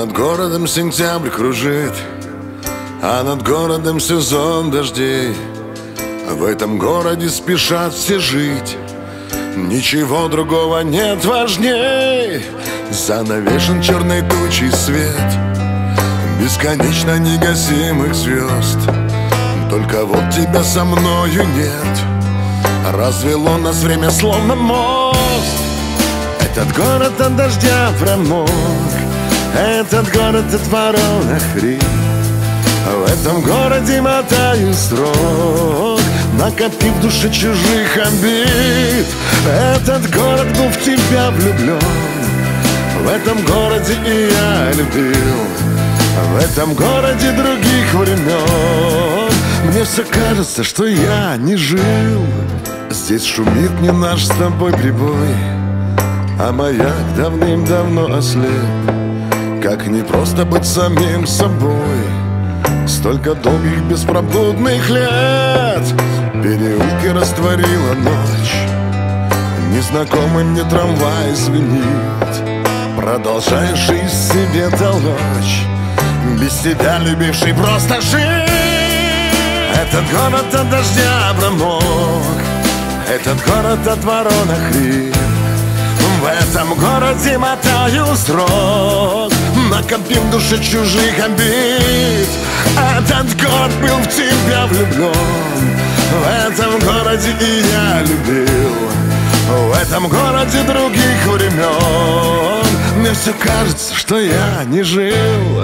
над городом сентябрь кружит, а над городом сезон дождей. В этом городе спешат все жить, ничего другого нет важней. Занавешен черной тучей свет бесконечно негасимых звезд. Только вот тебя со мною нет. Развело нас время словно мост. Этот город от дождя промок, этот город от ворон охрип. В этом городе мотаю срок, накопив в душе чужих обид. Этот город был в тебя влюблен, в этом городе и я любил. В этом городе других времен мне все кажется, что я не жил. Здесь шумит не наш с тобой прибой, а маяк давным-давно ослеп. Как непросто быть самим собой, столько долгих беспробудных лет. Переулки растворила ночь, незнакомый мне трамвай звенит. Продолжаешь жизнь себе толочь, без тебя любивший просто жить. Этот город от дождя промок, этот город от ворон охрип. В этом городе мотаю срок, накопив в душе чужих обид. Этот город был в тебя влюблен, в этом городе и я любил. В этом городе других времен мне все кажется, что я не жил.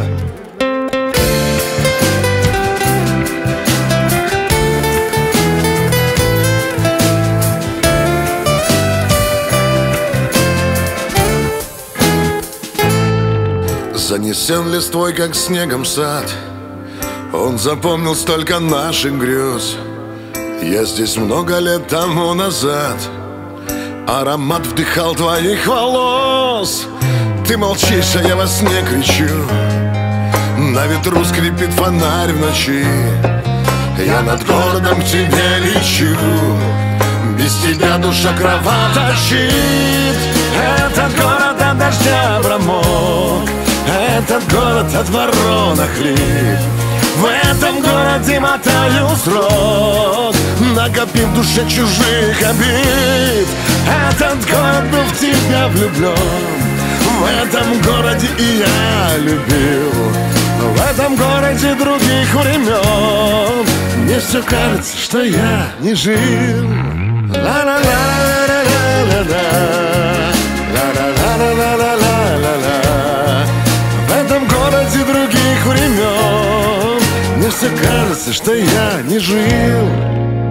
Занесен листвой, как снегом сад, он запомнил столько наших грез. Я здесь много лет тому назад аромат вдыхал твоих волос. Ты молчишь, а я во сне кричу, на ветру скрипит фонарь в ночи. Я над городом к тебе лечу, без тебя душа кровоточит. Этот город от дождя промок, этот город от ворон охрип. В этом городе мотаю срок, накопив в душе чужих обид. Этот город был в тебя влюблен, в этом городе и я любил. В этом городе других времен мне все кажется, что я не жил. В этом городе других времен мне все кажется, что я не жил.